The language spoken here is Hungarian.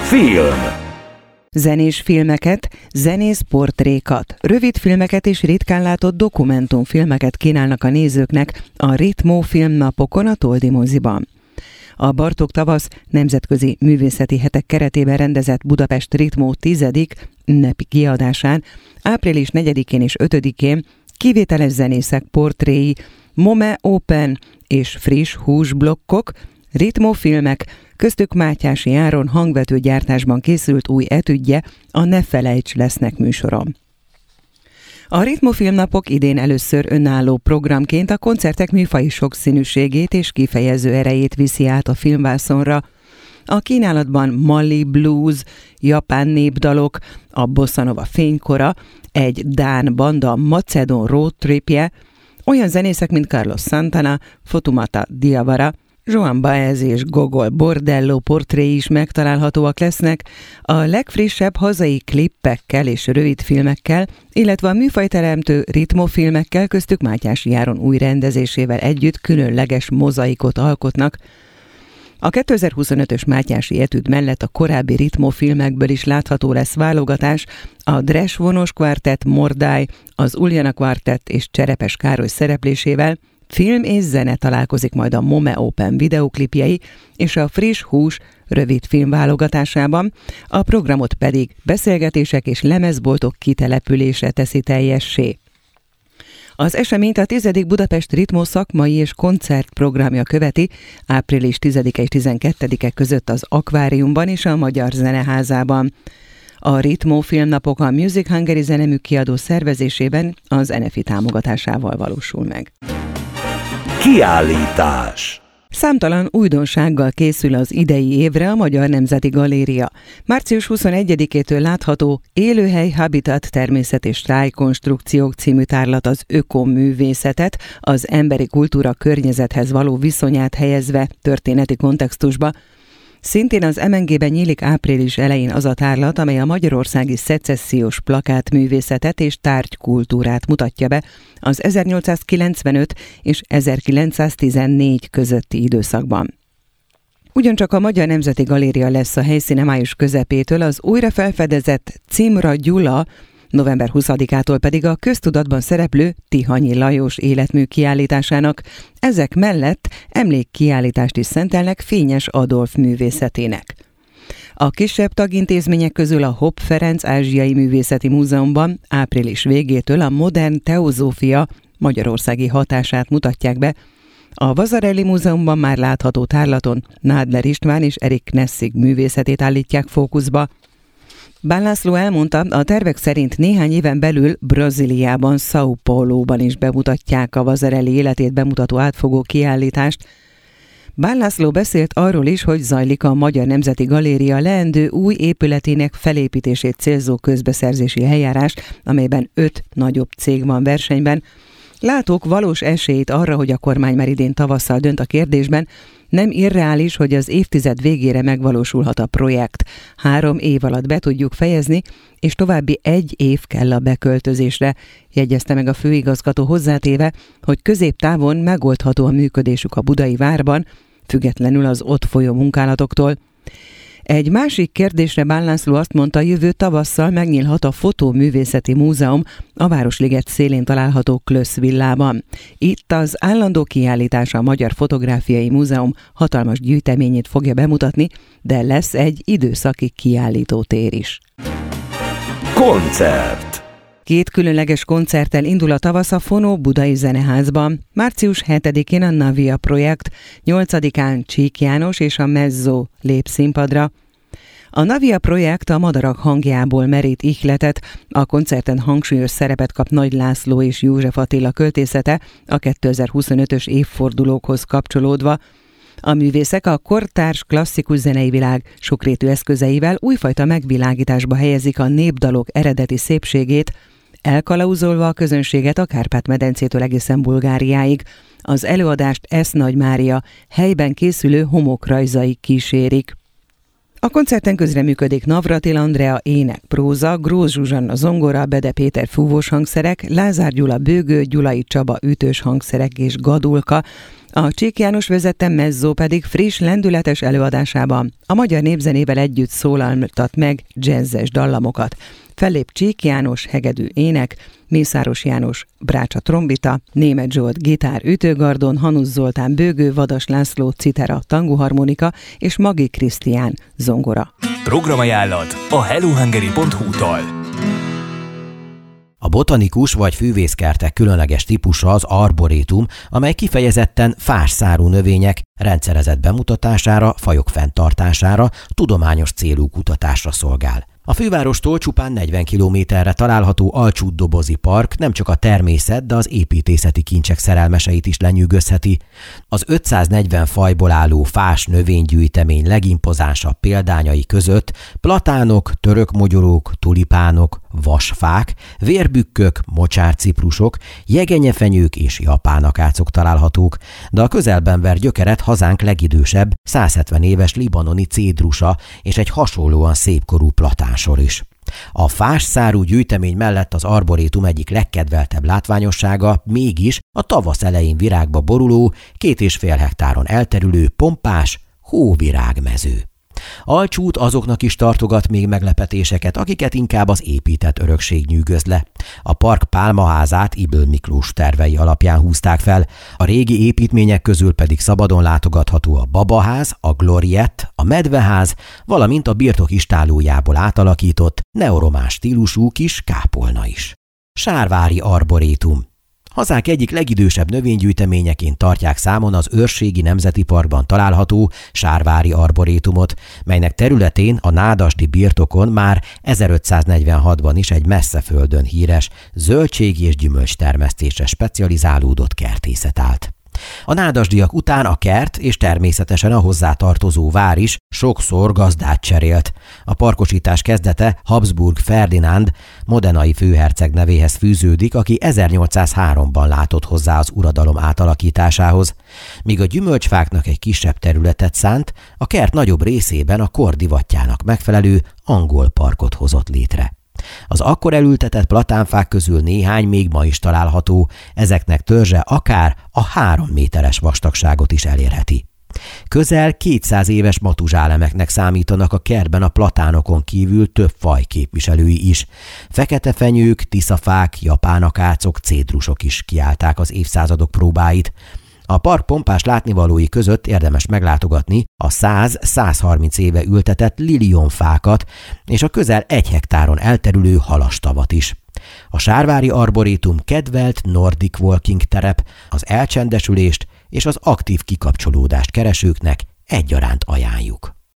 Film. Zenés filmeket, zenész portrékat, rövid filmeket és ritkán látott dokumentumfilmeket kínálnak a nézőknek a Ritmo filmnapokon a Toldi moziban. A Bartók Tavasz nemzetközi művészeti hetek keretében rendezett Budapest Ritmo 10. ünnepi kiadásán április 4-én és 5-én kivételes zenészek portréi, Mome Open és friss húsblokkok, ritmofilmek, köztük Mátyási Áron hangvetőgyártásban készült új etüdje, a Ne felejts lesznek műsorom. A Ritmofilmnapok idén először önálló programként a koncertek műfaji sokszínűségét és kifejező erejét viszi át a filmvászonra. A kínálatban Mali blues, japán népdalok, a bossa nova fénykora, egy dán banda macedón roadtripje, olyan zenészek, mint Carlos Santana, Fatoumata Diawara, Joan Baez és Gogol Bordello portréi is megtalálhatóak lesznek, a legfrissebb hazai klippekkel és rövidfilmekkel, illetve a műfajteremtő ritmofilmekkel, köztük Mátyási Áron új rendezésével együtt különleges mozaikot alkotnak. A 2025-ös Mátyási etüd mellett a korábbi ritmofilmekből is látható lesz válogatás, a Dres Vonos Kvartett, Mordály, az Uljana Kvartett és Cserepes Károly szereplésével, film és zene találkozik majd a Mome Open videoklipjei és a friss hús rövid film válogatásában, a programot pedig beszélgetések és lemezboltok kitelepülése teszi teljessé. Az eseményt a 10. Budapest Ritmo szakmai és koncertprogramja követi április 10 és 12-e között az Akváriumban és a Magyar Zeneházában. A Ritmo filmnapok a Music Hungary zenemű kiadó szervezésében az NFI támogatásával valósul meg. Kiállítás. Számtalan újdonsággal készül az idei évre a Magyar Nemzeti Galéria. Március 21-től látható Élőhely Habitat természet és tájkonstrukciók című tárlat az ökoművészetet, az emberi kultúra környezethez való viszonyát helyezve történeti kontextusba. Szintén az MNG-ben nyílik április elején az a tárlat, amely a magyarországi szecessziós plakátművészetet és tárgykultúrát mutatja be az 1895 és 1914 közötti időszakban. Ugyancsak a Magyar Nemzeti Galéria lesz a helyszíne május közepétől, az újra felfedezett Cimra Gyula, november 20-ától pedig a köztudatban szereplő Tihanyi Lajos életmű kiállításának. Ezek mellett emlékkiállítást is szentelnek Fényes Adolf művészetének. A kisebb tagintézmények közül a Hopp Ferenc Ázsiai Művészeti Múzeumban április végétől a modern teozófia magyarországi hatását mutatják be. A Vasarely Múzeumban már látható tárlaton Nádler István és Erik Nessig művészetét állítják fókuszba. Bán László elmondta, a tervek szerint néhány éven belül Brazíliában, São Pauloban is bemutatják a Vasarely életét bemutató átfogó kiállítást. Bán László beszélt arról is, hogy zajlik a Magyar Nemzeti Galéria leendő új épületének felépítését célzó közbeszerzési eljárás, amelyben 5 nagyobb cég van versenyben. Látok valós esélyt arra, hogy a kormány már idén tavasszal dönt a kérdésben. Nem irreális, hogy az évtized végére megvalósulhat a projekt. 3 év alatt be tudjuk fejezni, és további 1 év kell a beköltözésre, jegyezte meg a főigazgató, hozzátéve, hogy középtávon megoldható a működésük a budai várban, függetlenül az ott folyó munkálatoktól. Egy másik kérdésre Bán László azt mondta, jövő tavasszal megnyílhat a Fotóművészeti Múzeum a Városliget szélén található Klösz villában. Itt az állandó kiállítás a Magyar Fotográfiai Múzeum hatalmas gyűjteményét fogja bemutatni, de lesz egy időszaki kiállítótér is. Koncert. 2 különleges koncerttel indul a tavasz a Fonó Budai Zeneházban. Március 7-én a Navia projekt, 8-án Csík János és a Mezzo lép színpadra. A Navia projekt a madarak hangjából merít ihletet, a koncerten hangsúlyos szerepet kap Nagy László és József Attila költészete a 2025-ös évfordulókhoz kapcsolódva. A művészek a kortárs klasszikus zenei világ sokrétű eszközeivel újfajta megvilágításba helyezik a népdalok eredeti szépségét, elkalauzolva a közönséget a Kárpát-medencétől egészen Bulgáriáig. Az előadást Esz Nagy Mária helyben készülő homokrajzai kísérik. A koncerten közreműködik Navratil Andrea ének, próza, Grósz Zsuzsanna zongora, Bede Péter fúvós hangszerek, Lázár Gyula bőgő, Gyulai Csaba ütős hangszerek és gadulka, a Csík János vezette mezzó pedig friss, lendületes előadásában a magyar népzenével együtt szólaltat meg jazzes dallamokat. Fellép Csík János hegedű ének, Mészáros János brácsa trombita, Németh Zsolt gitár ütőgardon, Hanusz Zoltán bőgő, Vadas László citera tangóharmonika és Magi Krisztián zongora. Programajánlat a hellohungary.hu-tól. A botanikus vagy fűvészkertek különleges típusa az arborétum, amely kifejezetten fásszárú növények rendszerezett bemutatására, fajok fenntartására, tudományos célú kutatásra szolgál. A fővárostól csupán 40 kilométerre található Alcsút-Dobozi Park nem csak a természet, de az építészeti kincsek szerelmeseit is lenyűgözheti. Az 540 fajból álló fás növénygyűjtemény legimpozánsabb példányai között platánok, törökmogyorók, tulipánok, vasfák, vérbükkök, mocsárciprusok, jegenyefenyők és japán akácok találhatók, de a közelben ver gyökeret hazánk legidősebb, 170 éves libanoni cédrusa és egy hasonlóan szépkorú platánsor is. A fásszárú gyűjtemény mellett az arborétum egyik legkedveltebb látványossága mégis a tavasz elején virágba boruló, 2,5 hektáron elterülő pompás hóvirágmező. Alcsút azoknak is tartogat még meglepetéseket, akiket inkább az épített örökség nyűgöz le. A park pálmaházát Ybl Miklós tervei alapján húzták fel, a régi építmények közül pedig szabadon látogatható a Babaház, a Gloriett, a Medveház, valamint a birtok istállójából átalakított, neoromán stílusú kis kápolna is. Sárvári arborétum. Hazánk egyik legidősebb növénygyűjteményeként tartják számon az Őrségi Nemzeti Parkban található Sárvári arborétumot, melynek területén a nádasdi birtokon már 1546-ban is egy messze földön híres zöldség- és gyümölcstermesztésre specializálódott kertészet állt. A nádasdiak után a kert és természetesen a hozzátartozó vár is sokszor gazdát cserélt. A parkosítás kezdete Habsburg Ferdinánd modenai főherceg nevéhez fűződik, aki 1803-ban látott hozzá az uradalom átalakításához. Míg a gyümölcsfáknak egy kisebb területet szánt, a kert nagyobb részében a kor divatjának megfelelő angol parkot hozott létre. Az akkor elültetett platánfák közül néhány még ma is található, ezeknek törzse akár a 3 méteres vastagságot is elérheti. Közel 200 éves matuzsálemeknek számítanak a kertben a platánokon kívül több faj képviselői is. Feketefenyők, tiszafák, japán akácok, cédrusok is kiállták az évszázadok próbáit. A park pompás látnivalói között érdemes meglátogatni a 100-130 éve ültetett lilionfákat és a közel 1 hektáron elterülő halastavat is. A Sárvári arborétum kedvelt Nordic Walking terep, az elcsendesülést és az aktív kikapcsolódást keresőknek egyaránt ajánljuk.